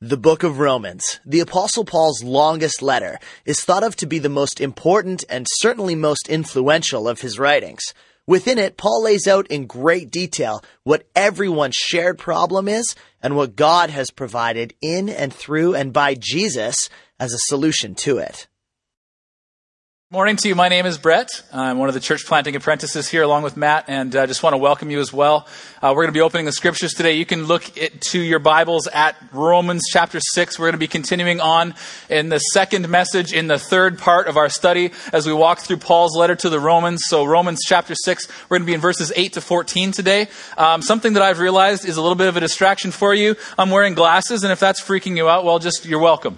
The book of Romans, the Apostle Paul's longest letter, is thought of to be the most important and certainly most influential of his writings. Within it, Paul lays out in great detail what everyone's shared problem is and what God has provided in and through and by Jesus as a solution to it. Morning to you. My name is Brett. I'm one of the church planting apprentices here along with Matt, and I just want to welcome you as well. We're going to be opening the scriptures today. You can look to your Bibles at Romans chapter 6. We're going to be continuing on in the second message in the third part of our study as we walk through Paul's letter to the Romans. So Romans chapter 6, we're going to be in verses 8 to 14 today. Something that I've realized is a little bit of a distraction for you. I'm wearing glasses, and if that's freaking you out, well, you're welcome.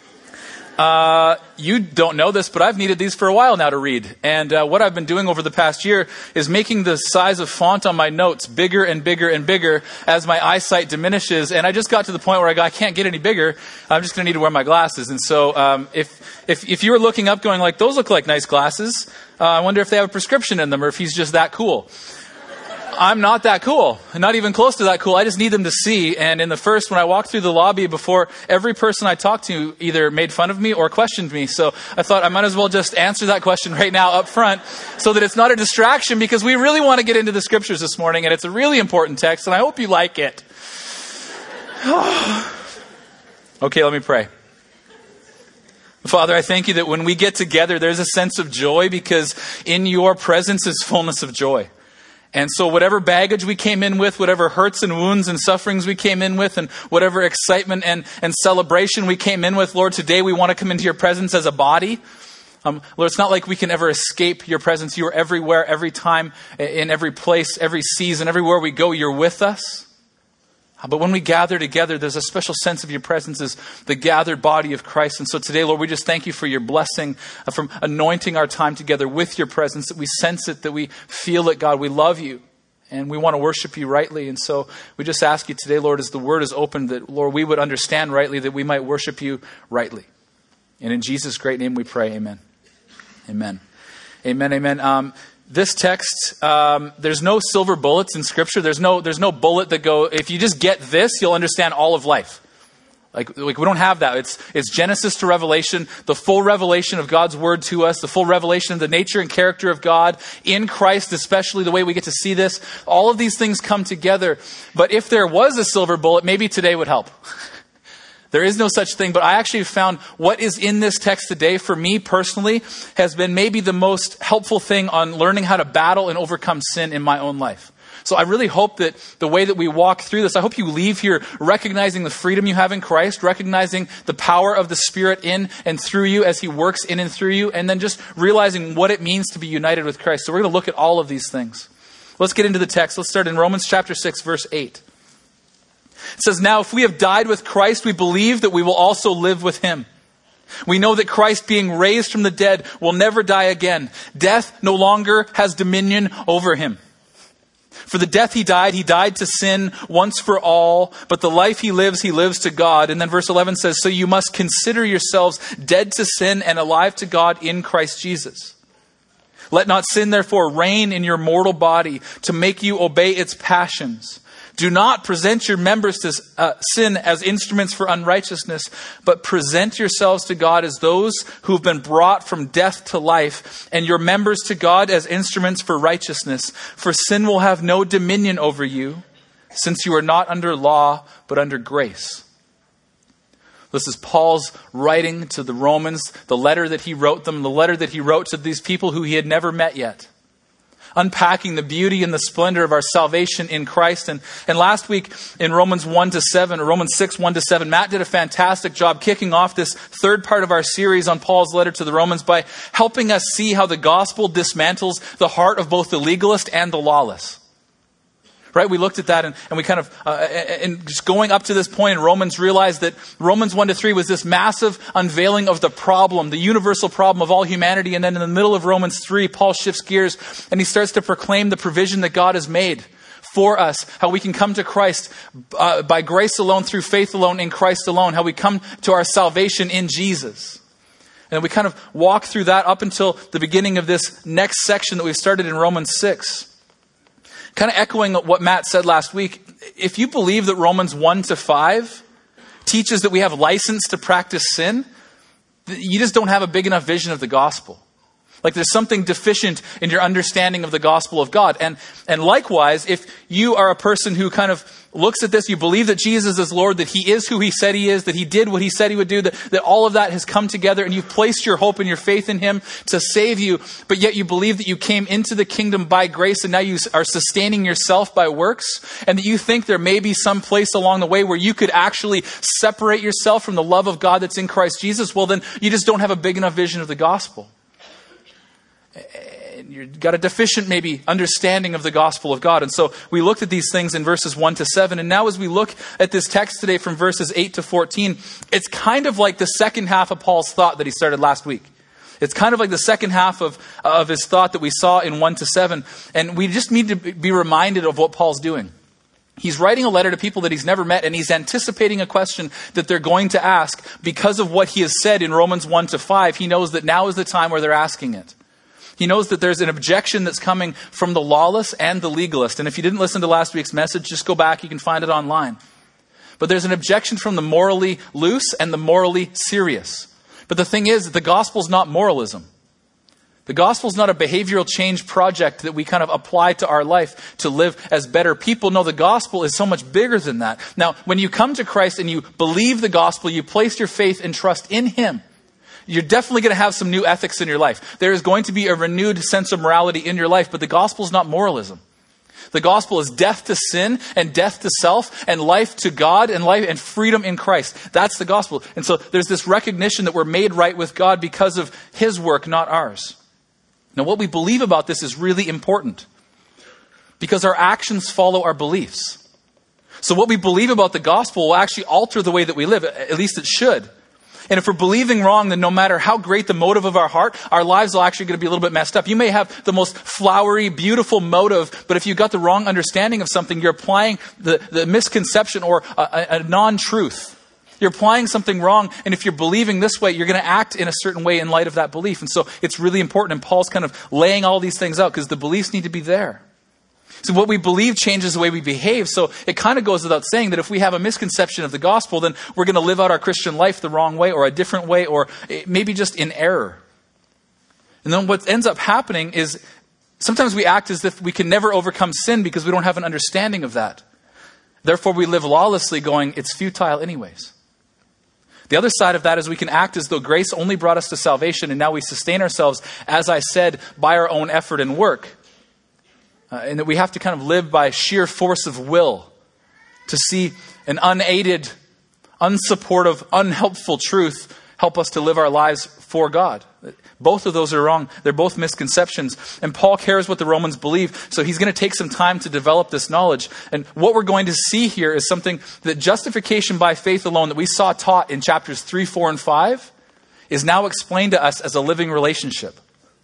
You don't know this, but I've needed these for a while now to read. And what I've been doing over the past year is making the size of font on my notes bigger and bigger and bigger as my eyesight diminishes. And I just got to the point where I can't get any bigger. I'm just going to need to wear my glasses. And so if you were looking up going like, those look like nice glasses, I wonder if they have a prescription in them or if he's just that cool. I'm not that cool. Not even close to that cool. I just need them to see. And when I walked through the lobby before, every person I talked to either made fun of me or questioned me. So I thought I might as well just answer that question right now up front so that it's not a distraction, because we really want to get into the scriptures this morning, and it's a really important text, and I hope you like it. Okay, let me pray. Father, I thank you that when we get together, there's a sense of joy, because in your presence is fullness of joy. And so whatever baggage we came in with, whatever hurts and wounds and sufferings we came in with, and whatever excitement and celebration we came in with, Lord, today we want to come into your presence as a body. Lord, it's not like we can ever escape your presence. You are everywhere, every time, in every place, every season, everywhere we go, you're with us. But when we gather together, there's a special sense of your presence as the gathered body of Christ. And so today, Lord, we just thank you for your blessing, from anointing our time together with your presence, that we sense it, that we feel it, God. We love you, and we want to worship you rightly. And so we just ask you today, Lord, as the word is opened, that, Lord, we would understand rightly, that we might worship you rightly. And in Jesus' great name we pray, amen. Amen. Amen, amen. This text, there's no silver bullets in Scripture. There's no bullet that go, if you just get this, you'll understand all of life. Like we don't have that. It's Genesis to Revelation, the full revelation of God's word to us, the full revelation of the nature and character of God in Christ, especially the way we get to see this. All of these things come together. But if there was a silver bullet, maybe today would help. There is no such thing, but I actually found what is in this text today, for me personally, has been maybe the most helpful thing on learning how to battle and overcome sin in my own life. So I really hope that the way that we walk through this, I hope you leave here recognizing the freedom you have in Christ, recognizing the power of the Spirit in and through you as he works in and through you, and then just realizing what it means to be united with Christ. So we're going to look at all of these things. Let's get into the text. Let's start in Romans chapter 6, verse 8. It says, "Now if we have died with Christ, we believe that we will also live with him. We know that Christ, being raised from the dead, will never die again. Death no longer has dominion over him. For the death he died to sin once for all, but the life he lives to God." And then verse 11 says, "So you must consider yourselves dead to sin and alive to God in Christ Jesus. Let not sin therefore reign in your mortal body to make you obey its passions. Do not present your members to sin as instruments for unrighteousness, but present yourselves to God as those who have been brought from death to life, and your members to God as instruments for righteousness. For sin will have no dominion over you, since you are not under law, but under grace." This is Paul's writing to the Romans, the letter that he wrote them, the letter that he wrote to these people who he had never met yet, unpacking the beauty and the splendor of our salvation in Christ. And last week in Romans 6, 1 to 7, Matt did a fantastic job kicking off this third part of our series on Paul's letter to the Romans by helping us see how the gospel dismantles the heart of both the legalist and the lawless. Right? We looked at that and we kind of, and just going up to this point in Romans, realized that Romans 1 to 3 was this massive unveiling of the problem, the universal problem of all humanity. And then in the middle of Romans 3, Paul shifts gears and he starts to proclaim the provision that God has made for us, how we can come to Christ by grace alone, through faith alone, in Christ alone, how we come to our salvation in Jesus. And we kind of walk through that up until the beginning of this next section that we've started in Romans 6. Kind of echoing what Matt said last week, if you believe that Romans 1 to 5 teaches that we have license to practice sin, you just don't have a big enough vision of the gospel. Like there's something deficient in your understanding of the gospel of God. And likewise, if you are a person who kind of looks at this, you believe that Jesus is Lord, that he is who he said he is, that he did what he said he would do, that all of that has come together and you've placed your hope and your faith in him to save you, but yet you believe that you came into the kingdom by grace and now you are sustaining yourself by works, and that you think there may be some place along the way where you could actually separate yourself from the love of God that's in Christ Jesus, well then you just don't have a big enough vision of the gospel. You've got a deficient maybe understanding of the gospel of God. And so we looked at these things in verses 1 to 7. And now as we look at this text today from verses 8 to 14, it's kind of like the second half of Paul's thought that he started last week. It's kind of like the second half of his thought that we saw in 1 to 7. And we just need to be reminded of what Paul's doing. He's writing a letter to people that he's never met, and he's anticipating a question that they're going to ask because of what he has said in Romans 1 to 5. He knows that now is the time where they're asking it. He knows that there's an objection that's coming from the lawless and the legalist. And if you didn't listen to last week's message, just go back. You can find it online. But there's an objection from the morally loose and the morally serious. But the thing is, the gospel's not moralism. The gospel's not a behavioral change project that we kind of apply to our life to live as better people. No, the gospel is so much bigger than that. Now, when you come to Christ and you believe the gospel, you place your faith and trust in him, you're definitely going to have some new ethics in your life. There is going to be a renewed sense of morality in your life, but the gospel is not moralism. The gospel is death to sin and death to self and life to God and life and freedom in Christ. That's the gospel. And so there's this recognition that we're made right with God because of his work, not ours. Now, what we believe about this is really important because our actions follow our beliefs. So what we believe about the gospel will actually alter the way that we live. At least it should. And if we're believing wrong, then no matter how great the motive of our heart, our lives are actually going to be a little bit messed up. You may have the most flowery, beautiful motive, but if you've got the wrong understanding of something, you're applying the misconception or a non-truth. You're applying something wrong, and if you're believing this way, you're going to act in a certain way in light of that belief. And so it's really important, and Paul's kind of laying all these things out because the beliefs need to be there. So what we believe changes the way we behave. So it kind of goes without saying that if we have a misconception of the gospel, then we're going to live out our Christian life the wrong way or a different way or maybe just in error. And then what ends up happening is sometimes we act as if we can never overcome sin because we don't have an understanding of that. Therefore, we live lawlessly going, it's futile anyways. The other side of that is we can act as though grace only brought us to salvation and now we sustain ourselves, as I said, by our own effort and work. And that we have to kind of live by sheer force of will to see an unaided, unsupportive, unhelpful truth help us to live our lives for God. Both of those are wrong. They're both misconceptions. And Paul cares what the Romans believe, so he's going to take some time to develop this knowledge. And what we're going to see here is something that justification by faith alone that we saw taught in chapters 3, 4, and 5 is now explained to us as a living relationship.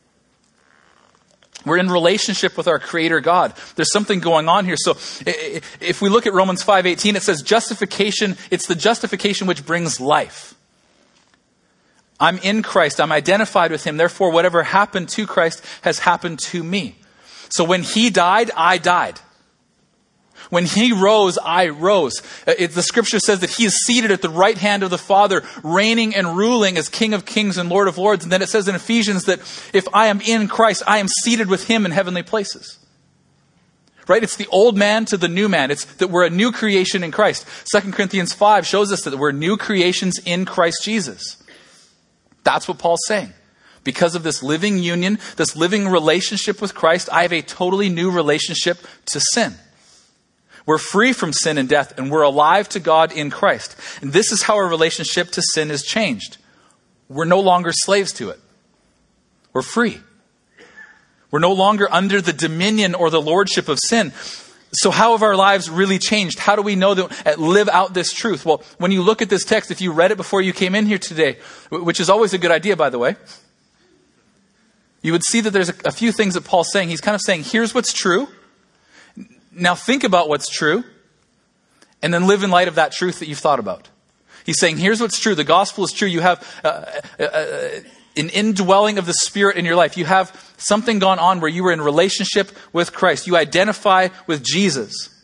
We're in relationship with our Creator God. There's something going on here. So if we look at Romans 5:18, it says justification, it's the justification which brings life. I'm in Christ. I'm identified with him. Therefore, whatever happened to Christ has happened to me. So when he died, I died. When he rose, I rose. The scripture says that he is seated at the right hand of the Father, reigning and ruling as King of Kings and Lord of Lords. And then it says in Ephesians that if I am in Christ, I am seated with him in heavenly places. Right? It's the old man to the new man. It's that we're a new creation in Christ. 2 Corinthians 5 shows us that we're new creations in Christ Jesus. That's what Paul's saying. Because of this living union, this living relationship with Christ, I have a totally new relationship to sin. We're free from sin and death, and we're alive to God in Christ. And this is how our relationship to sin is changed. We're no longer slaves to it. We're free. We're no longer under the dominion or the lordship of sin. So how have our lives really changed? How do we know that live out this truth? Well, when you look at this text, if you read it before you came in here today, which is always a good idea, by the way, you would see that there's a few things that Paul's saying. He's kind of saying, here's what's true. Now think about what's true, and then live in light of that truth that you've thought about. He's saying, here's what's true. The gospel is true. You have an indwelling of the Spirit in your life. You have something gone on where you were in relationship with Christ. You identify with Jesus.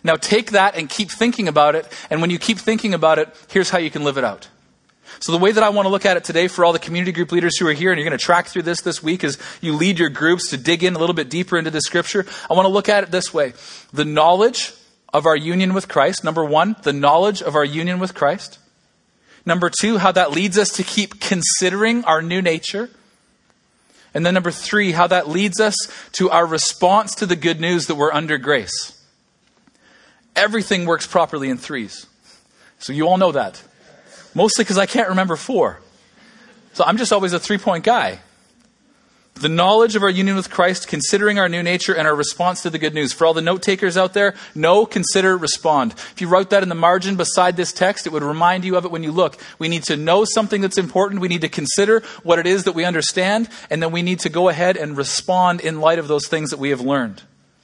Now take that and keep thinking about it. And when you keep thinking about it, here's how you can live it out. So the way that I want to look at it today for all the community group leaders who are here, and you're going to track through this week as you lead your groups to dig in a little bit deeper into the scripture, I want to look at it this way. The knowledge of our union with Christ. Number one, the knowledge of our union with Christ. Number two, how that leads us to keep considering our new nature. And then number three, how that leads us to our response to the good news that we're under grace. Everything works properly in threes. So you all know that. Mostly because I can't remember four. So I'm just always a 3-point guy. The knowledge of our union with Christ, considering our new nature, and our response to the good news. For all the note takers out there, know, consider, respond. If you wrote that in the margin beside this text, it would remind you of it when you look. We need to know something that's important. We need to consider what it is that we understand. And then we need to go ahead and respond in light of those things that we have learned.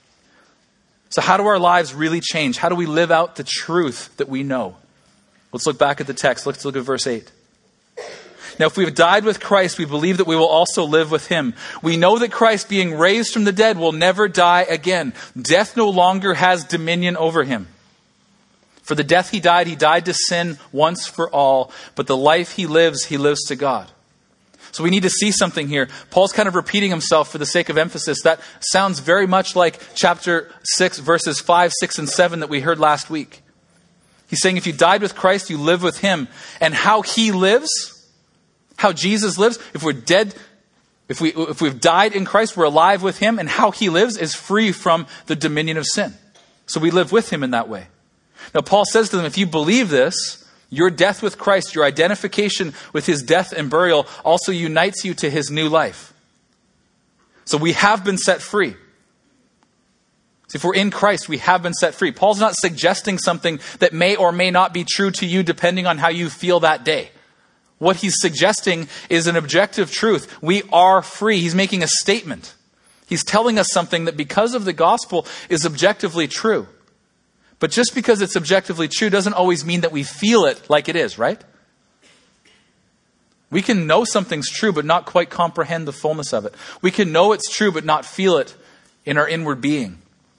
So how do our lives really change? How do we live out the truth that we know? Let's look back at the text. Let's look at verse 8. Now, if we have died with Christ, we believe that we will also live with him. We know that Christ, being raised from the dead, will never die again. Death no longer has dominion over him. For the death he died to sin once for all. But the life he lives to God. So we need to see something here. Paul's kind of repeating himself for the sake of emphasis. That sounds very much like chapter 6, verses 5, 6, and 7 that we heard last week. He's saying if you died with Christ, you live with him. And how he lives, how Jesus lives, if we're dead, if we've died in Christ, we're alive with him. And how he lives is free from the dominion of sin. So we live with him in that way. Now Paul says to them, if you believe this, your death with Christ, your identification with his death and burial also unites you to his new life. So we have been set free. So if we're in Christ, we have been set free. Paul's not suggesting something that may or may not be true to you depending on how you feel that day. What he's suggesting is an objective truth. We are free. He's making a statement. He's telling us something that because of the gospel is objectively true. But just because it's objectively true doesn't always mean that we feel it like it is, right? We can know something's true but not quite comprehend the fullness of it. We can know it's true but not feel it in our inward being.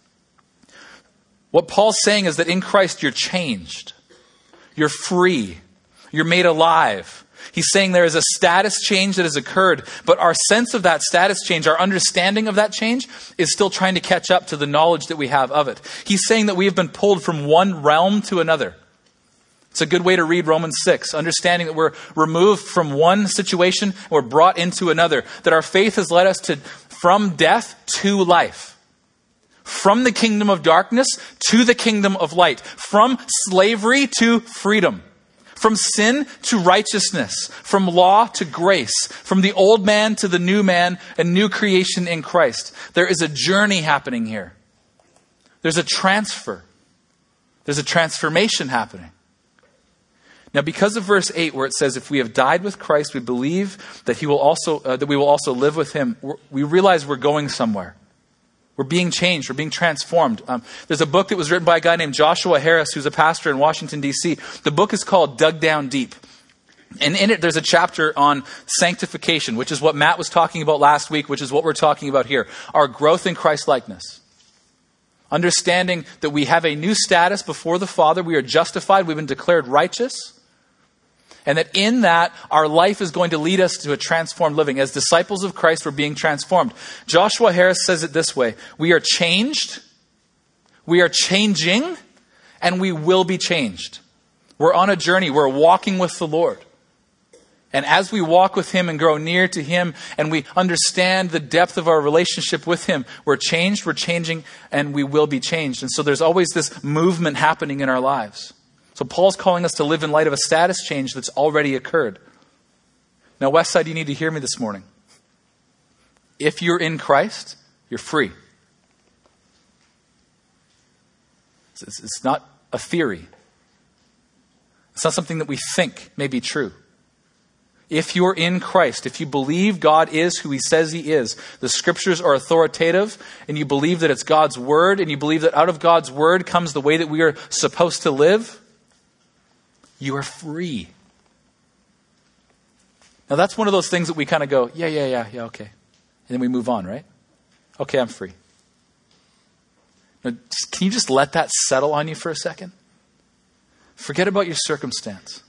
What Paul's saying is that in Christ you're changed. You're free. You're made alive. He's saying there is a status change that has occurred, but our sense of that status change, our understanding of that change, is still trying to catch up to the knowledge that we have of it. He's saying that we have been pulled from one realm to another. It's a good way to read Romans 6, understanding that we're removed from one situation and we're brought into another, that our faith has led us from death to life. From the kingdom of darkness to the kingdom of light. From slavery to freedom. From sin to righteousness. From law to grace. From the old man to the new man, a new creation in Christ. There is a journey happening here. There's a transfer. There's a transformation happening. Now, because of verse 8, where it says, if we have died with Christ, we believe that we will also live with him. We realize we're going somewhere. We're being changed. We're being transformed. There's a book that was written by a guy named Joshua Harris, who's a pastor in Washington, D.C. The book is called Dug Down Deep. And in it, there's a chapter on sanctification, which is what Matt was talking about last week, which is what we're talking about here. Our growth in Christ-likeness. Understanding that we have a new status before the Father. We are justified. We've been declared righteous. And that in that, our life is going to lead us to a transformed living. As disciples of Christ, we're being transformed. Joshua Harris says it this way. We are changed, we are changing, and we will be changed. We're on a journey. We're walking with the Lord. And as we walk with him and grow near to him, and we understand the depth of our relationship with him, we're changed, we're changing, and we will be changed. And so there's always this movement happening in our lives. So Paul's calling us to live in light of a status change that's already occurred. Now, Westside, you need to hear me this morning. If you're in Christ, you're free. It's not a theory. It's not something that we think may be true. If you're in Christ, if you believe God is who he says he is, the scriptures are authoritative, and you believe that it's God's word, and you believe that out of God's word comes the way that we are supposed to live, you are free. Now that's one of those things that we kind of go, yeah, okay. And then we move on, right? Okay, I'm free. Now, can you just let that settle on you for a second? Forget about your circumstance.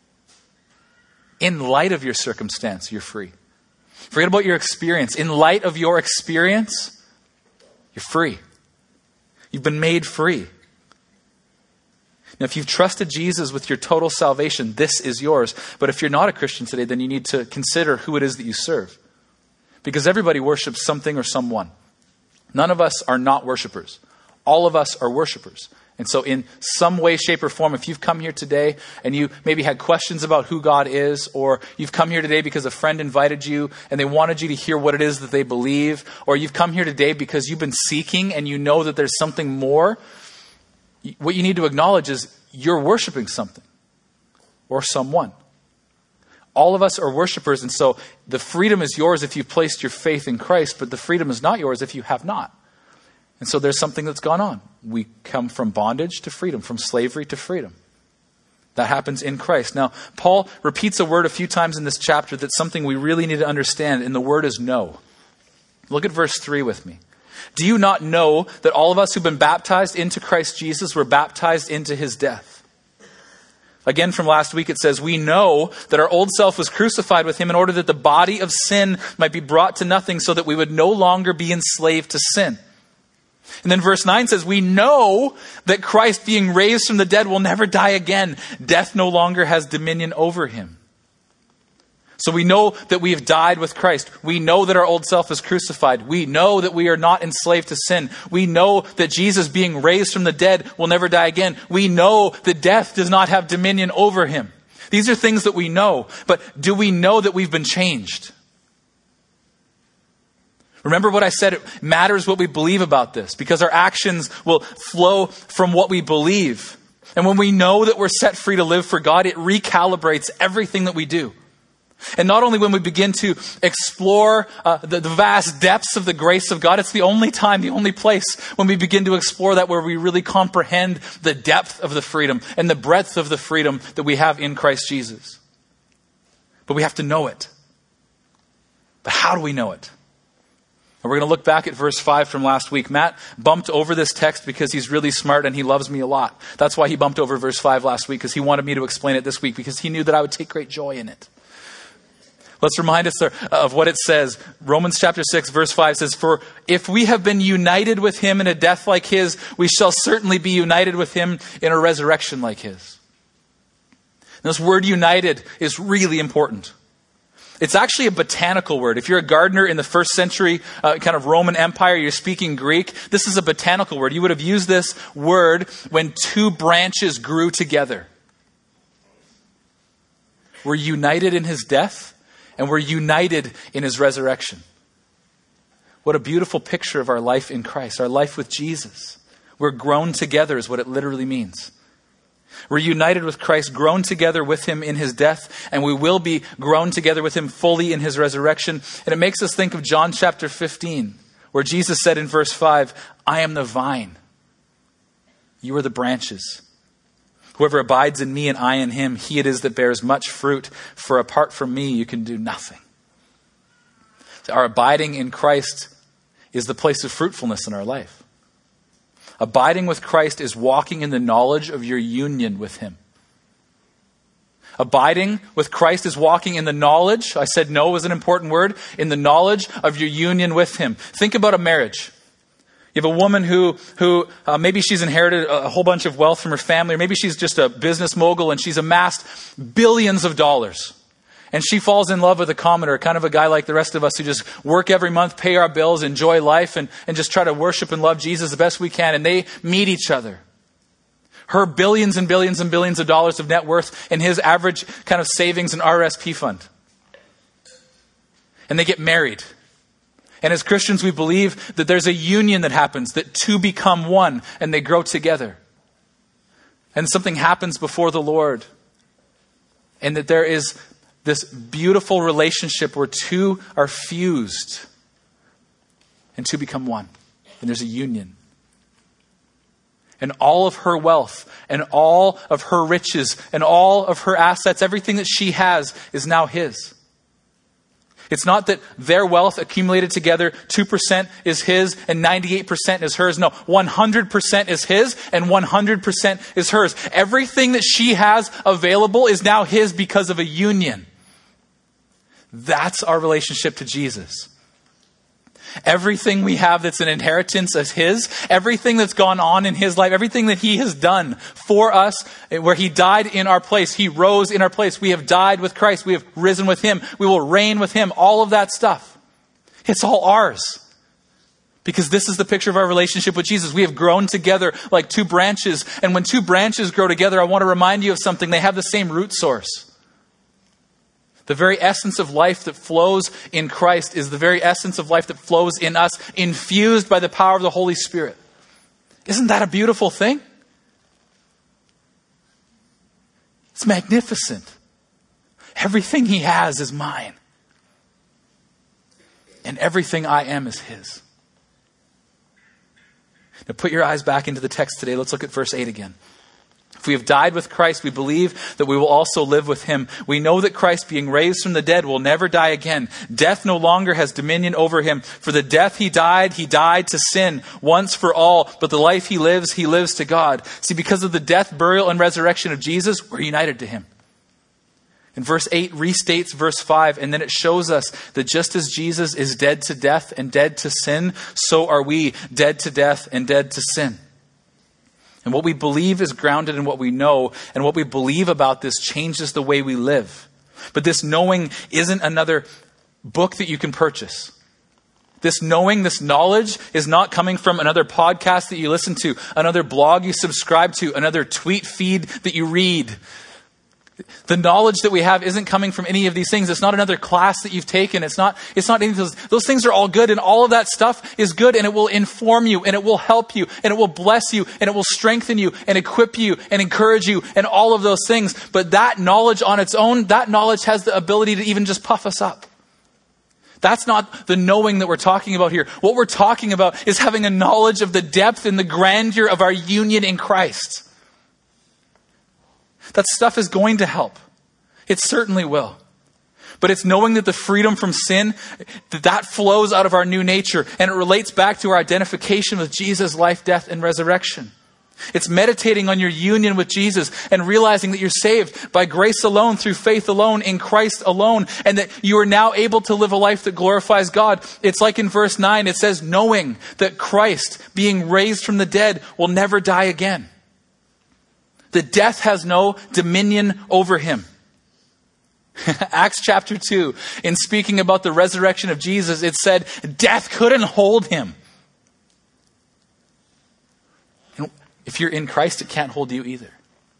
In light of your circumstance, you're free. Forget about your experience. In light of your experience, you're free. You've been made free. Now, if you've trusted Jesus with your total salvation, this is yours. But if you're not a Christian today, then you need to consider who it is that you serve. Because everybody worships something or someone. None of us are not worshipers. All of us are worshipers. And so in some way, shape, or form, if you've come here today and you maybe had questions about who God is, or you've come here today because a friend invited you and they wanted you to hear what it is that they believe, or you've come here today because you've been seeking and you know that there's something more, what you need to acknowledge is you're worshiping something or someone. All of us are worshipers, and so the freedom is yours if you've placed your faith in Christ, but the freedom is not yours if you have not. And so there's something that's gone on. We come from bondage to freedom, from slavery to freedom. That happens in Christ. Now, Paul repeats a word a few times in this chapter that's something we really need to understand, and the word is know. Look at verse 3 with me. Do you not know that all of us who've been baptized into Christ Jesus were baptized into his death? Again, from last week, it says, we know that our old self was crucified with him in order that the body of sin might be brought to nothing, so that we would no longer be enslaved to sin. And then verse 9 says, we know that Christ, being raised from the dead, will never die again. Death no longer has dominion over him. So we know that we have died with Christ. We know that our old self is crucified. We know that we are not enslaved to sin. We know that Jesus, being raised from the dead, will never die again. We know that death does not have dominion over him. These are things that we know. But do we know that we've been changed? Remember what I said, it matters what we believe about this, because our actions will flow from what we believe. And when we know that we're set free to live for God, it recalibrates everything that we do. And not only when we begin to explore the vast depths of the grace of God, it's the only time, the only place when we begin to explore that where we really comprehend the depth of the freedom and the breadth of the freedom that we have in Christ Jesus. But we have to know it. But how do we know it? And we're going to look back at verse 5 from last week. Matt bumped over this text because he's really smart and he loves me a lot. That's why he bumped over verse 5 last week, because he wanted me to explain it this week, because he knew that I would take great joy in it. Let's remind us of what it says. Romans chapter 6, verse 5 says, for if we have been united with him in a death like his, we shall certainly be united with him in a resurrection like his. And this word united is really important. It's actually a botanical word. If you're a gardener in the first century kind of Roman Empire, you're speaking Greek, this is a botanical word. You would have used this word when two branches grew together. We're united in his death, and we're united in his resurrection. What a beautiful picture of our life in Christ, our life with Jesus. We're grown together is what it literally means. We're united with Christ, grown together with him in his death, and we will be grown together with him fully in his resurrection. And it makes us think of John chapter 15, where Jesus said in verse 5, I am the vine. You are the branches. Whoever abides in me and I in him, he it is that bears much fruit. For apart from me, you can do nothing. So our abiding in Christ is the place of fruitfulness in our life. Abiding with Christ is walking in the knowledge of your union with him. Abiding with Christ is walking in the knowledge, I said know was an important word, in the knowledge of your union with him. Think about a marriage. You have a woman who maybe she's inherited a whole bunch of wealth from her family, or maybe she's just a business mogul and she's amassed billions of dollars. And she falls in love with a commoner, kind of a guy like the rest of us who just work every month, pay our bills, enjoy life, and just try to worship and love Jesus the best we can. And they meet each other. Her billions and billions and billions of dollars of net worth, and his average kind of savings and RSP fund. And they get married. And as Christians, we believe that there's a union that happens, that two become one, and they grow together. And something happens before the Lord. And that there is this beautiful relationship where two are fused and two become one. And there's a union. And all of her wealth and all of her riches and all of her assets, everything that she has is now his. It's not that their wealth accumulated together, 2% is his and 98% is hers. No, 100% is his and 100% is hers. Everything that she has available is now his because of a union. That's our relationship to Jesus. Everything we have that's an inheritance is his. Everything that's gone on in his life, everything that he has done for us, where he died in our place, he rose in our place. We have died with Christ. We have risen with him. We will reign with him. All of that stuff. It's all ours. Because this is the picture of our relationship with Jesus. We have grown together like two branches. And when two branches grow together, I want to remind you of something. They have the same root source. The very essence of life that flows in Christ is the very essence of life that flows in us, infused by the power of the Holy Spirit. Isn't that a beautiful thing? It's magnificent. Everything he has is mine. And everything I am is his. Now put your eyes back into the text today. Let's look at verse 8 again. If we have died with Christ, we believe that we will also live with him. We know that Christ, being raised from the dead, will never die again. Death no longer has dominion over him. For the death he died to sin once for all. But the life he lives to God. See, because of the death, burial, and resurrection of Jesus, we're united to him. And verse 8 restates verse 5, and then it shows us that just as Jesus is dead to death and dead to sin, so are we dead to death and dead to sin. And what we believe is grounded in what we know, and what we believe about this changes the way we live. But this knowing isn't another book that you can purchase. This knowing, this knowledge is not coming from another podcast that you listen to, another blog you subscribe to, another tweet feed that you read. The knowledge that we have isn't coming from any of these things. It's not another class that you've taken. It's not any of those. Those things are all good, and all of that stuff is good, and it will inform you, and it will help you, and it will bless you, and it will strengthen you, and equip you, and encourage you, and all of those things. But that knowledge on its own, that knowledge has the ability to even just puff us up. That's not the knowing that we're talking about here. What we're talking about is having a knowledge of the depth and the grandeur of our union in Christ. That stuff is going to help. It certainly will. But it's knowing that the freedom from sin, that flows out of our new nature, and it relates back to our identification with Jesus' life, death, and resurrection. It's meditating on your union with Jesus and realizing that you're saved by grace alone, through faith alone, in Christ alone, and that you are now able to live a life that glorifies God. It's like in verse 9, it says, knowing that Christ, being raised from the dead, will never die again. That death has no dominion over him. Acts chapter 2, in speaking about the resurrection of Jesus, it said, death couldn't hold him. And if you're in Christ, it can't hold you either.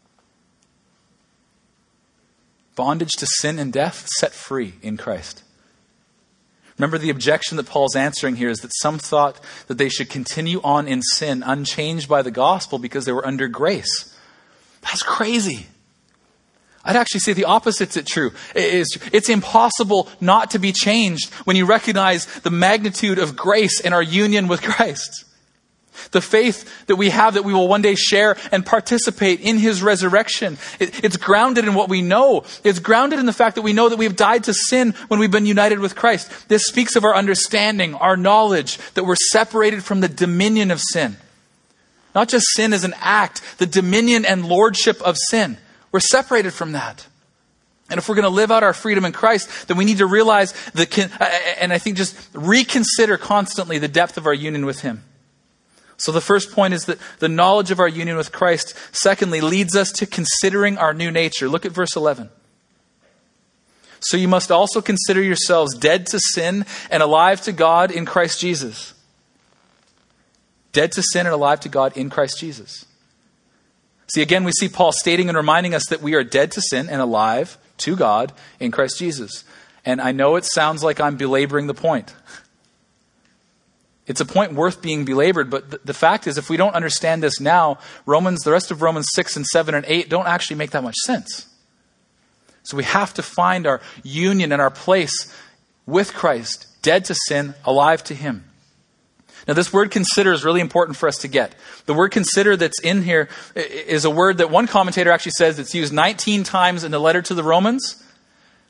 Bondage to sin and death, set free in Christ. Remember, the objection that Paul's answering here is that some thought that they should continue on in sin, unchanged by the gospel, because they were under grace. That's crazy. I'd actually say the opposite's true. It's impossible not to be changed when you recognize the magnitude of grace and our union with Christ. The faith that we have that we will one day share and participate in his resurrection. It's grounded in what we know. It's grounded in the fact that we know that we've died to sin when we've been united with Christ. This speaks of our understanding, our knowledge, that we're separated from the dominion of sin. Not just sin as an act, the dominion and lordship of sin. We're separated from that. And if we're going to live out our freedom in Christ, then we need to realize, and I think just reconsider constantly the depth of our union with him. So the first point is that the knowledge of our union with Christ, secondly, leads us to considering our new nature. Look at verse 11. So you must also consider yourselves dead to sin and alive to God in Christ Jesus. Dead to sin and alive to God in Christ Jesus. See, again, we see Paul stating and reminding us that we are dead to sin and alive to God in Christ Jesus. And I know it sounds like I'm belaboring the point. It's a point worth being belabored, but the fact is, if we don't understand this now, the rest of Romans 6 and 7 and 8 don't actually make that much sense. So we have to find our union and our place with Christ, dead to sin, alive to him. Now, this word consider is really important for us to get. The word consider that's in here is a word that one commentator actually says it's used 19 times in the letter to the Romans.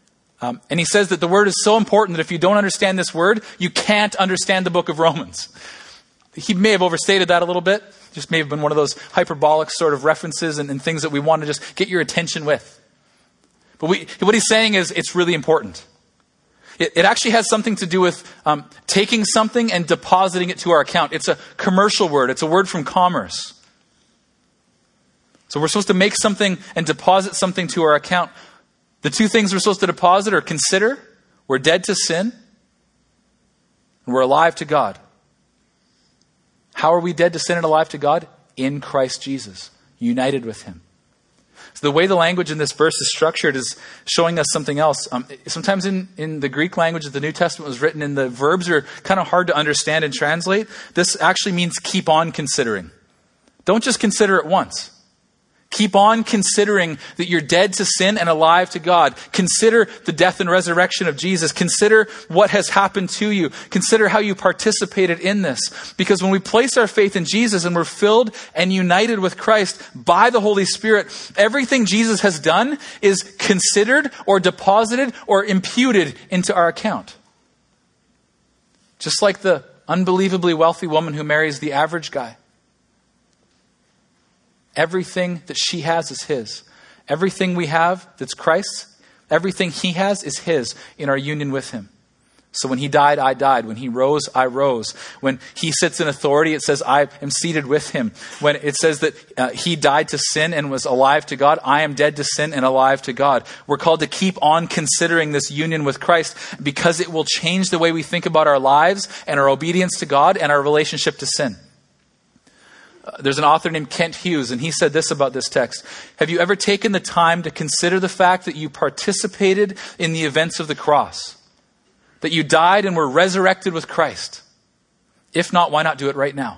And he says that the word is so important that if you don't understand this word, you can't understand the book of Romans. He may have overstated that a little bit. Just may have been one of those hyperbolic sort of references and things that we want to just get your attention with. But what he's saying is it's really important. It actually has something to do with taking something and depositing it to our account. It's a commercial word. It's a word from commerce. So we're supposed to make something and deposit something to our account. The two things we're supposed to deposit or consider: we're dead to sin and we're alive to God. How are we dead to sin and alive to God? In Christ Jesus, united with him. So the way the language in this verse is structured is showing us something else. Sometimes in the Greek language that the New Testament was written in, the verbs are kind of hard to understand and translate. This actually means keep on considering. Don't just consider it once. Keep on considering that you're dead to sin and alive to God. Consider the death and resurrection of Jesus. Consider what has happened to you. Consider how you participated in this. Because when we place our faith in Jesus and we're filled and united with Christ by the Holy Spirit, everything Jesus has done is considered or deposited or imputed into our account. Just like the unbelievably wealthy woman who marries the average guy. Everything that she has is his. Everything we have that's Christ's, everything he has is his in our union with him. So when he died, I died. When he rose, I rose. When he sits in authority, it says, I am seated with him. When it says that he died to sin and was alive to God, I am dead to sin and alive to God. We're called to keep on considering this union with Christ because it will change the way we think about our lives and our obedience to God and our relationship to sin. There's an author named Kent Hughes, and he said this about this text. Have you ever taken the time to consider the fact that you participated in the events of the cross? That you died and were resurrected with Christ? If not, why not do it right now?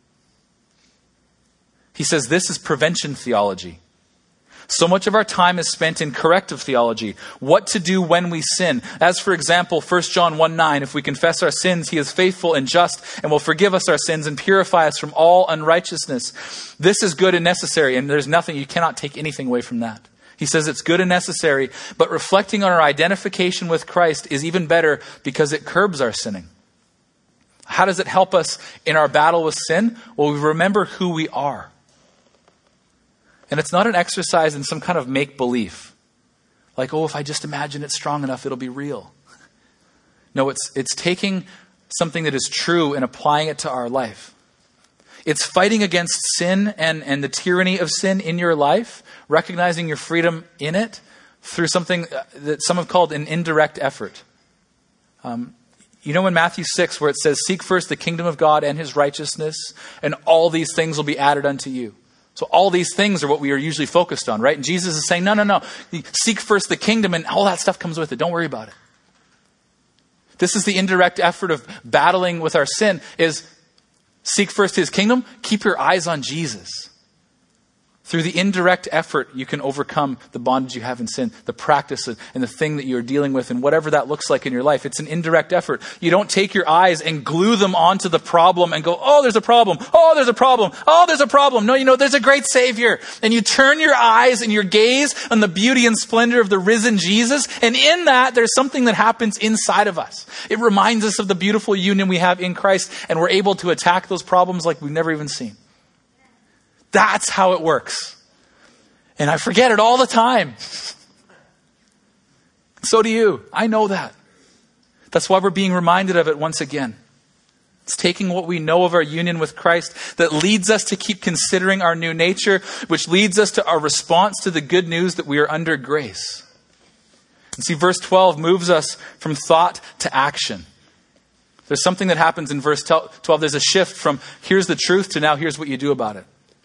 He says this is prevention theology. So much of our time is spent in corrective theology. What to do when we sin. As for example, 1 John 1:9, if we confess our sins, he is faithful and just and will forgive us our sins and purify us from all unrighteousness. This is good and necessary, and there's nothing, you cannot take anything away from that. He says it's good and necessary, but reflecting on our identification with Christ is even better because it curbs our sinning. How does it help us in our battle with sin? Well, we remember who we are. And it's not an exercise in some kind of make-believe. Like, oh, if I just imagine it strong enough, it'll be real. No, it's taking something that is true and applying it to our life. It's fighting against sin and the tyranny of sin in your life, recognizing your freedom in it through something that some have called an indirect effort. You know in Matthew 6 where it says, seek first the kingdom of God and his righteousness, and all these things will be added unto you. So all these things are what we are usually focused on, right? And Jesus is saying, no. Seek first the kingdom and all that stuff comes with it. Don't worry about it. This is the indirect effort of battling with our sin is seek first his kingdom. Keep your eyes on Jesus. Through the indirect effort, you can overcome the bondage you have in sin, the practice and the thing that you're dealing with and whatever that looks like in your life. It's an indirect effort. You don't take your eyes and glue them onto the problem and go, oh, there's a problem. Oh, there's a problem. Oh, there's a problem. No, there's a great Savior. And you turn your eyes and your gaze on the beauty and splendor of the risen Jesus. And in that, there's something that happens inside of us. It reminds us of the beautiful union we have in Christ, and we're able to attack those problems like we've never even seen. That's how it works. And I forget it all the time. So do you. I know that. That's why we're being reminded of it once again. It's taking what we know of our union with Christ that leads us to keep considering our new nature, which leads us to our response to the good news that we are under grace. And see, verse 12 moves us from thought to action. There's something that happens in verse 12. There's a shift from here's the truth to now here's what you do about it.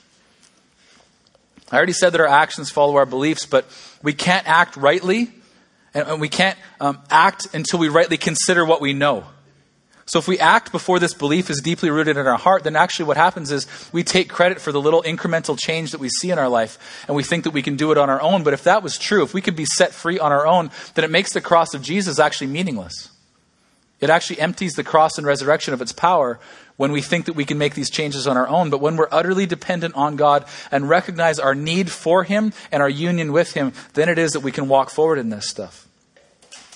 I already said that our actions follow our beliefs, but we can't act rightly, and we can't act until we rightly consider what we know. So if we act before this belief is deeply rooted in our heart, then actually what happens is we take credit for the little incremental change that we see in our life, and we think that we can do it on our own. But if that was true, if we could be set free on our own, then it makes the cross of Jesus actually meaningless. It actually empties the cross and resurrection of its power when we think that we can make these changes on our own. But when we're utterly dependent on God and recognize our need for him and our union with him, then it is that we can walk forward in this stuff.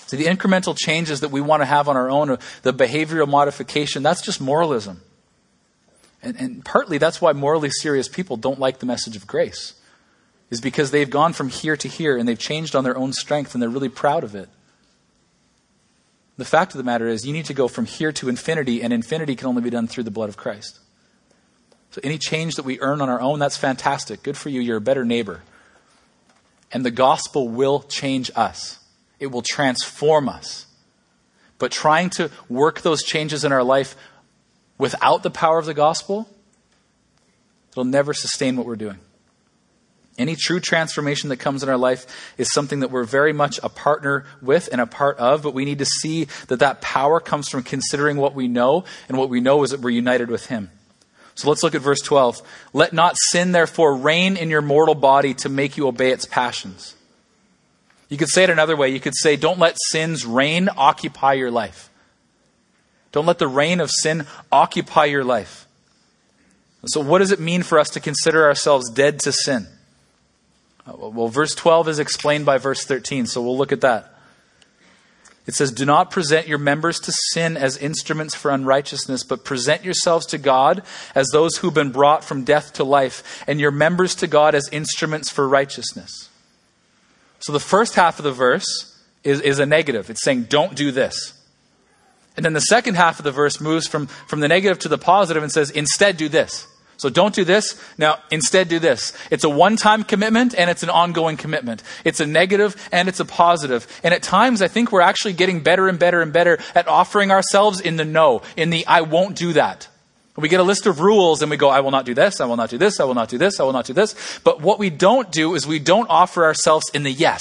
So the incremental changes that we want to have on our own, the behavioral modification, that's just moralism. And partly that's why morally serious people don't like the message of grace, is because they've gone from here to here and they've changed on their own strength and they're really proud of it. The fact of the matter is you need to go from here to infinity, and infinity can only be done through the blood of Christ. So any change that we earn on our own, that's fantastic. Good for you. You're a better neighbor. And the gospel will change us. It will transform us. But trying to work those changes in our life without the power of the gospel, it'll never sustain what we're doing. Any true transformation that comes in our life is something that we're very much a partner with and a part of, but we need to see that that power comes from considering what we know, and what we know is that we're united with Him. So let's look at verse 12. Let not sin therefore reign in your mortal body to make you obey its passions. You could say it another way. You could say, don't let sin's reign occupy your life. Don't let the reign of sin occupy your life. So what does it mean for us to consider ourselves dead to sin? Well, verse 12 is explained by verse 13, so we'll look at that. It says, do not present your members to sin as instruments for unrighteousness, but present yourselves to God as those who've been brought from death to life, and your members to God as instruments for righteousness. So the first half of the verse is a negative. It's saying, don't do this. And then the second half of the verse moves from the negative to the positive and says, instead do this. So don't do this. Now, instead do this. It's a one-time commitment and it's an ongoing commitment. It's a negative and it's a positive. And at times, I think we're actually getting better and better and better at offering ourselves in the no, in the I won't do that. We get a list of rules and we go, I will not do this, I will not do this, I will not do this, I will not do this. But what we don't do is we don't offer ourselves in the yes.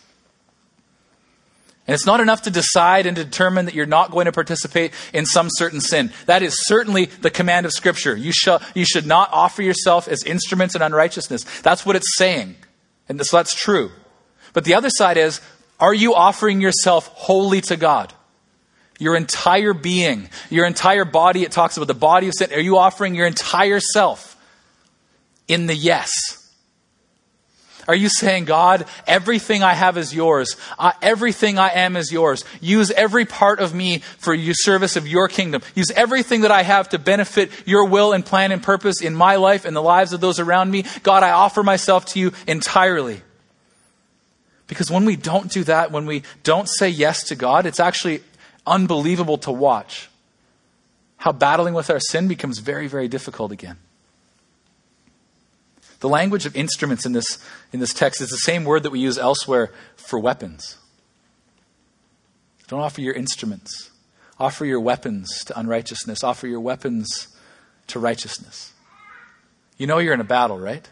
And it's not enough to decide and determine that you're not going to participate in some certain sin. That is certainly the command of Scripture. You should not offer yourself as instruments in unrighteousness. That's what it's saying. And so that's true. But the other side is, are you offering yourself wholly to God? Your entire being, your entire body, it talks about the body of sin. Are you offering your entire self in the yes? Are you saying, God, everything I have is yours. Everything I am is yours. Use every part of me for your service of your kingdom. Use everything that I have to benefit your will and plan and purpose in my life and the lives of those around me. God, I offer myself to you entirely. Because when we don't do that, when we don't say yes to God, it's actually unbelievable to watch how battling with our sin becomes very, very difficult again. The language of instruments in this text is the same word that we use elsewhere for weapons. Don't offer your instruments. Offer your weapons to unrighteousness. Offer your weapons to righteousness. You know you're in a battle, right?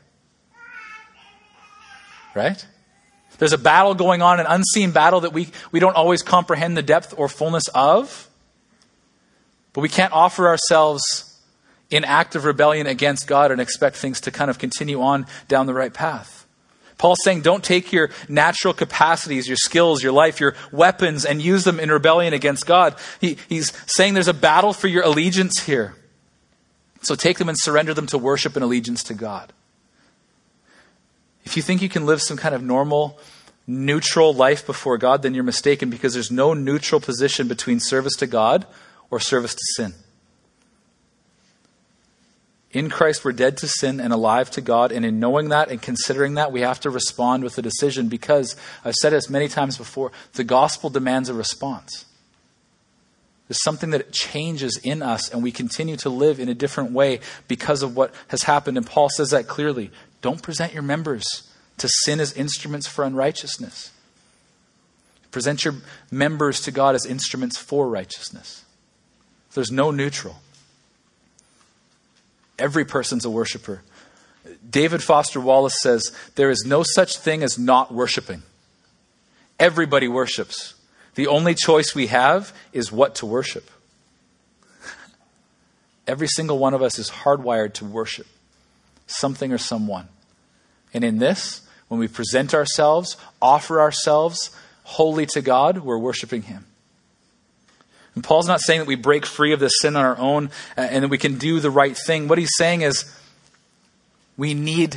Right? There's a battle going on, an unseen battle that we don't always comprehend the depth or fullness of. But we can't offer ourselves in active rebellion against God and expect things to kind of continue on down the right path. Paul's saying, don't take your natural capacities, your skills, your life, your weapons, and use them in rebellion against God. He's saying there's a battle for your allegiance here. So take them and surrender them to worship and allegiance to God. If you think you can live some kind of normal, neutral life before God, then you're mistaken, because there's no neutral position between service to God or service to sin. In Christ, we're dead to sin and alive to God. And in knowing that and considering that, we have to respond with a decision, because I've said this many times before, the gospel demands a response. There's something that changes in us, and we continue to live in a different way because of what has happened. And Paul says that clearly. Don't present your members to sin as instruments for unrighteousness. Present your members to God as instruments for righteousness. There's no neutral. Every person's a worshiper. David Foster Wallace says, there is no such thing as not worshiping. Everybody worships. The only choice we have is what to worship. Every single one of us is hardwired to worship something or someone. And in this, when we present ourselves, offer ourselves wholly to God, we're worshiping Him. And Paul's not saying that we break free of this sin on our own and that we can do the right thing. What he's saying is we need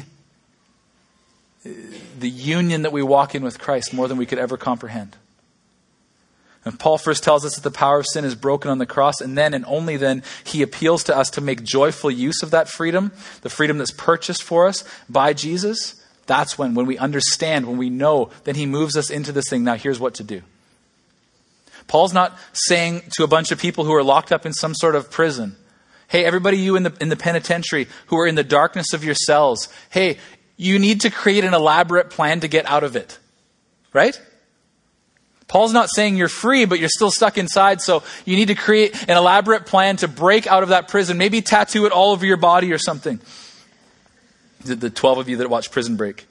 the union that we walk in with Christ more than we could ever comprehend. And Paul first tells us that the power of sin is broken on the cross, and then and only then he appeals to us to make joyful use of that freedom, the freedom that's purchased for us by Jesus. That's when we understand, when we know, then he moves us into this thing. Now here's what to do. Paul's not saying to a bunch of people who are locked up in some sort of prison, hey, everybody you in the penitentiary who are in the darkness of your cells, hey, you need to create an elaborate plan to get out of it. Right? Paul's not saying you're free, but you're still stuck inside, so you need to create an elaborate plan to break out of that prison. Maybe tattoo it all over your body or something. The 12 of you that watch Prison Break.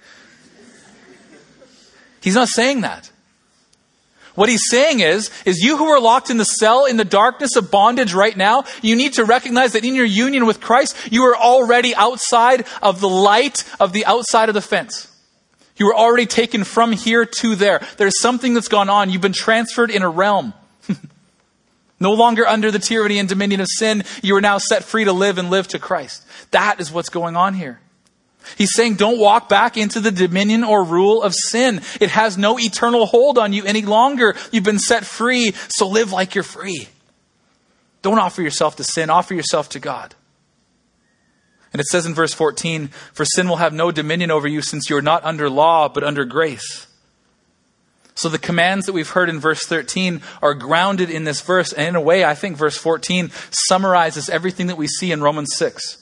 He's not saying that. What he's saying is you who are locked in the cell in the darkness of bondage right now, you need to recognize that in your union with Christ, you are already outside of the light of the outside of the fence. You were already taken from here to there. There's something that's gone on. You've been transferred in a realm. No longer under the tyranny and dominion of sin. You are now set free to live and live to Christ. That is what's going on here. He's saying don't walk back into the dominion or rule of sin. It has no eternal hold on you any longer. You've been set free, so live like you're free. Don't offer yourself to sin. Offer yourself to God. And it says in verse 14, for sin will have no dominion over you since you are not under law, but under grace. So the commands that we've heard in verse 13 are grounded in this verse. And in a way, I think verse 14 summarizes everything that we see in Romans 6.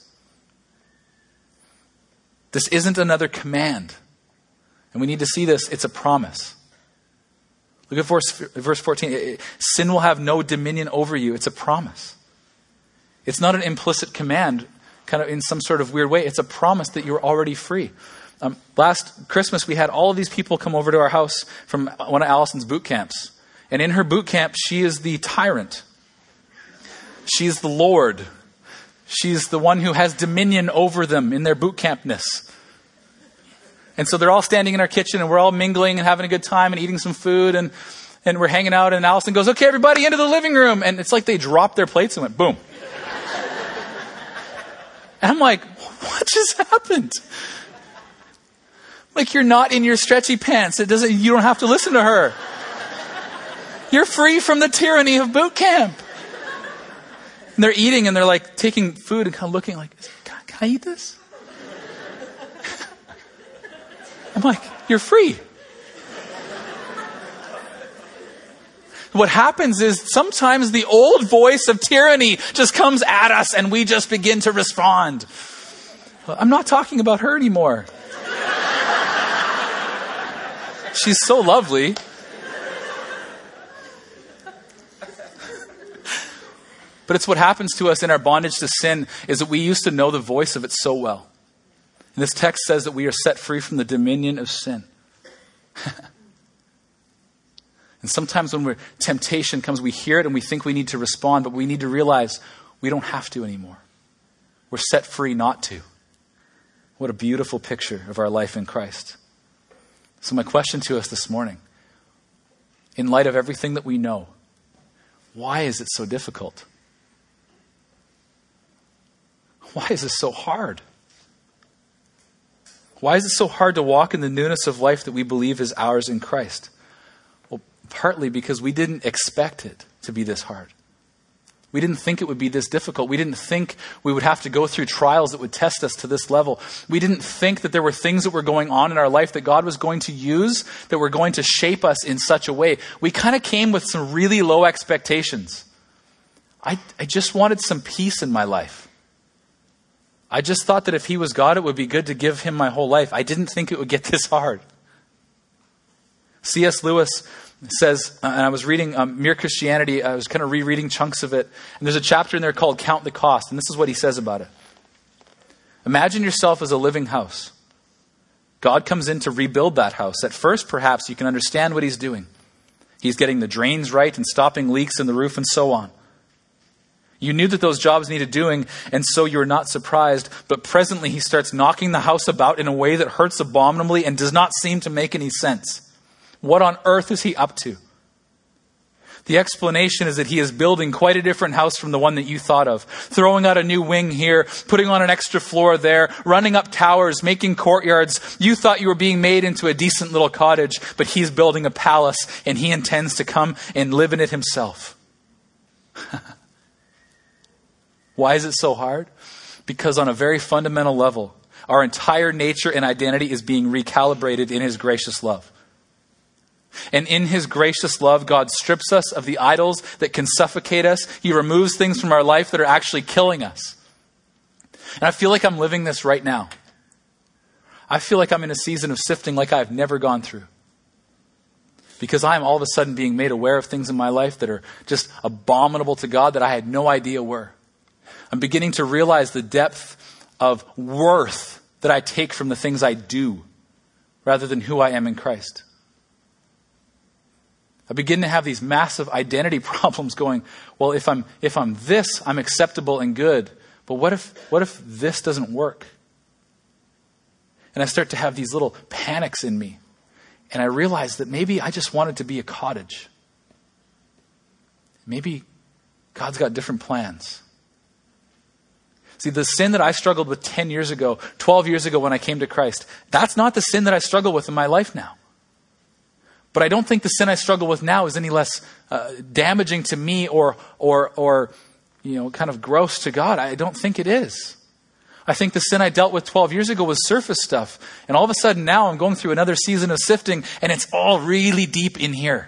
This isn't another command. And we need to see this. It's a promise. Look at verse 14. Sin will have no dominion over you. It's a promise. It's not an implicit command, kind of in some sort of weird way. It's a promise that you're already free. Last Christmas, we had all of these people come over to our house from one of Allison's boot camps. And in her boot camp, she is the tyrant. She's the Lord. She's the one who has dominion over them in their boot campness. And so they're all standing in our kitchen and we're all mingling and having a good time and eating some food and we're hanging out, and Allison goes, okay, everybody into the living room. And it's like they dropped their plates and went boom. And I'm like, what just happened? Like, you're not in your stretchy pants. You don't have to listen to her. You're free from the tyranny of boot camp. And they're eating and they're like taking food and kind of looking like, can I eat this? I'm like, you're free. What happens is sometimes the old voice of tyranny just comes at us and we just begin to respond. I'm not talking about her anymore. She's so lovely. But it's what happens to us in our bondage to sin is that we used to know the voice of it so well. And this text says that we are set free from the dominion of sin. And sometimes when temptation comes, we hear it and we think we need to respond, but we need to realize we don't have to anymore. We're set free not to. What a beautiful picture of our life in Christ. So my question to us this morning, in light of everything that we know, why is it so difficult? Why is this so hard? Why is it so hard to walk in the newness of life that we believe is ours in Christ? Well, partly because we didn't expect it to be this hard. We didn't think it would be this difficult. We didn't think we would have to go through trials that would test us to this level. We didn't think that there were things that were going on in our life that God was going to use, that were going to shape us in such a way. We kind of came with some really low expectations. I just wanted some peace in my life. I just thought that if he was God, it would be good to give him my whole life. I didn't think it would get this hard. C.S. Lewis says, and I was reading Mere Christianity, I was kind of rereading chunks of it, and there's a chapter in there called Count the Cost, and this is what he says about it. Imagine yourself as a living house. God comes in to rebuild that house. At first, perhaps, you can understand what he's doing. He's getting the drains right and stopping leaks in the roof and so on. You knew that those jobs needed doing, and so you're not surprised. But presently he starts knocking the house about in a way that hurts abominably and does not seem to make any sense. What on earth is he up to? The explanation is that he is building quite a different house from the one that you thought of. Throwing out a new wing here, putting on an extra floor there, running up towers, making courtyards. You thought you were being made into a decent little cottage, but he's building a palace and he intends to come and live in it himself. Why is it so hard? Because on a very fundamental level, our entire nature and identity is being recalibrated in his gracious love. And in his gracious love, God strips us of the idols that can suffocate us. He removes things from our life that are actually killing us. And I feel like I'm living this right now. I feel like I'm in a season of sifting like I've never gone through. Because I am all of a sudden being made aware of things in my life that are just abominable to God that I had no idea were. I'm beginning to realize the depth of worth that I take from the things I do rather than who I am in Christ. I begin to have these massive identity problems going, well, if I'm this, I'm acceptable and good. But what if this doesn't work? And I start to have these little panics in me. And I realize that maybe I just wanted to be a cottage. Maybe God's got different plans. See, the sin that I struggled with 10 years ago, 12 years ago when I came to Christ, that's not the sin that I struggle with in my life now. But I don't think the sin I struggle with now is any less damaging to me or kind of gross to God. I don't think it is. I think the sin I dealt with 12 years ago was surface stuff. And all of a sudden now I'm going through another season of sifting and it's all really deep in here.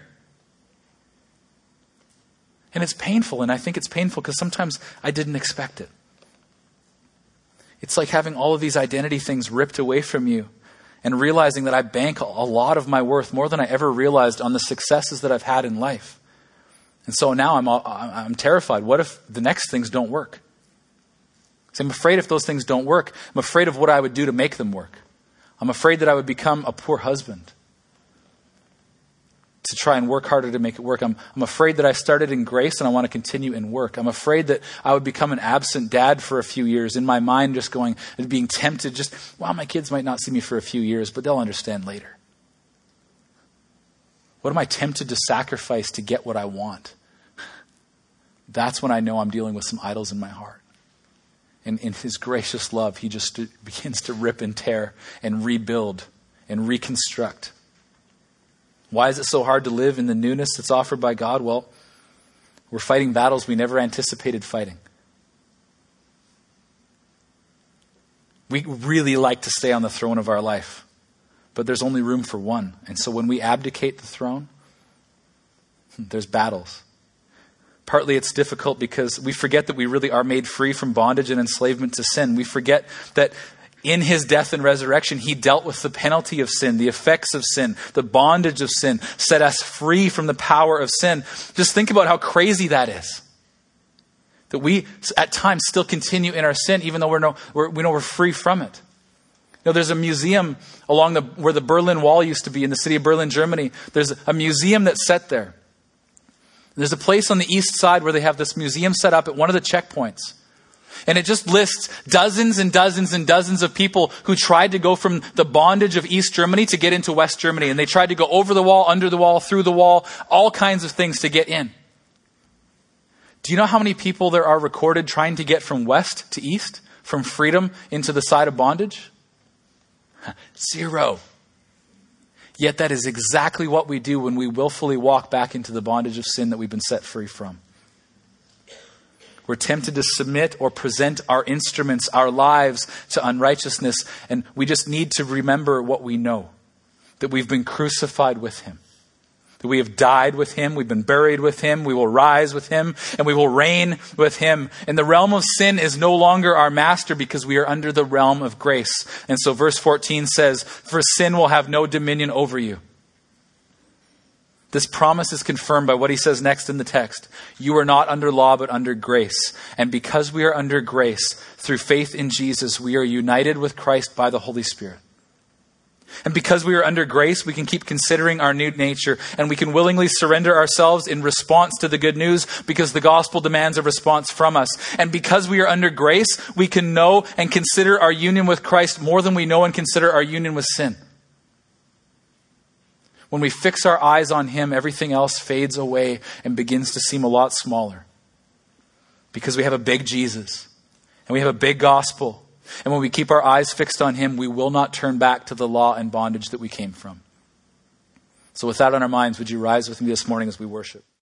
And it's painful. And I think it's painful because sometimes I didn't expect it. It's like having all of these identity things ripped away from you. And realizing that I bank a lot of my worth, more than I ever realized, on the successes that I've had in life. And so now I'm terrified. What if the next things don't work? So I'm afraid if those things don't work, I'm afraid of what I would do to make them work. I'm afraid that I would become a poor husband to try and work harder to make it work. I'm afraid that I started in grace and I want to continue in work. I'm afraid that I would become an absent dad for a few years, in my mind just going and being tempted, my kids might not see me for a few years, but they'll understand later. What am I tempted to sacrifice to get what I want? That's when I know I'm dealing with some idols in my heart. And in his gracious love, he just begins to rip and tear and rebuild and reconstruct. Why is it so hard to live in the newness that's offered by God? Well, we're fighting battles we never anticipated fighting. We really like to stay on the throne of our life, but there's only room for one. And so when we abdicate the throne, there's battles. Partly it's difficult because we forget that we really are made free from bondage and enslavement to sin. We forget that in his death and resurrection, he dealt with the penalty of sin, the effects of sin, the bondage of sin, set us free from the power of sin. Just think about how crazy that is. That we, at times, still continue in our sin, even though we know we're free from it. There's a museum along where the Berlin Wall used to be in the city of Berlin, Germany. There's a museum that's set there. There's a place on the east side where they have this museum set up at one of the checkpoints. And it just lists dozens and dozens and dozens of people who tried to go from the bondage of East Germany to get into West Germany. And they tried to go over the wall, under the wall, through the wall, all kinds of things to get in. Do you know how many people there are recorded trying to get from west to east, from freedom into the side of bondage? 0. Yet that is exactly what we do when we willfully walk back into the bondage of sin that we've been set free from. We're tempted to submit or present our instruments, our lives, to unrighteousness. And we just need to remember what we know. That we've been crucified with him. That we have died with him. We've been buried with him. We will rise with him. And we will reign with him. And the realm of sin is no longer our master because we are under the realm of grace. And so verse 14 says, "For sin will have no dominion over you." This promise is confirmed by what he says next in the text. You are not under law, but under grace. And because we are under grace, through faith in Jesus, we are united with Christ by the Holy Spirit. And because we are under grace, we can keep considering our new nature. And we can willingly surrender ourselves in response to the good news because the gospel demands a response from us. And because we are under grace, we can know and consider our union with Christ more than we know and consider our union with sin. When we fix our eyes on him, everything else fades away and begins to seem a lot smaller. Because we have a big Jesus and we have a big gospel. And when we keep our eyes fixed on him, we will not turn back to the law and bondage that we came from. So with that on our minds, would you rise with me this morning as we worship?